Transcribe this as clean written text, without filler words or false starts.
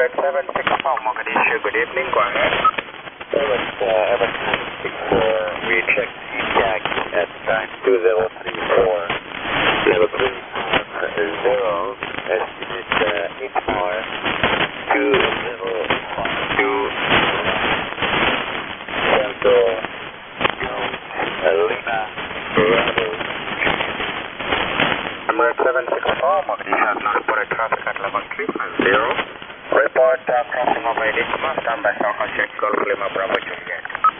Emirates 764 Mogadishu, good evening, go ahead. Emirates 764, we checked TTAC at time 2034, level 350, estimate 8 hour to level 2, Central, Lima, Bravo. Emirates 764 Mogadishu has now reported traffic at level 350. Report crossing over Edikma, stand by South Check Golf Lima Bravo Juliet.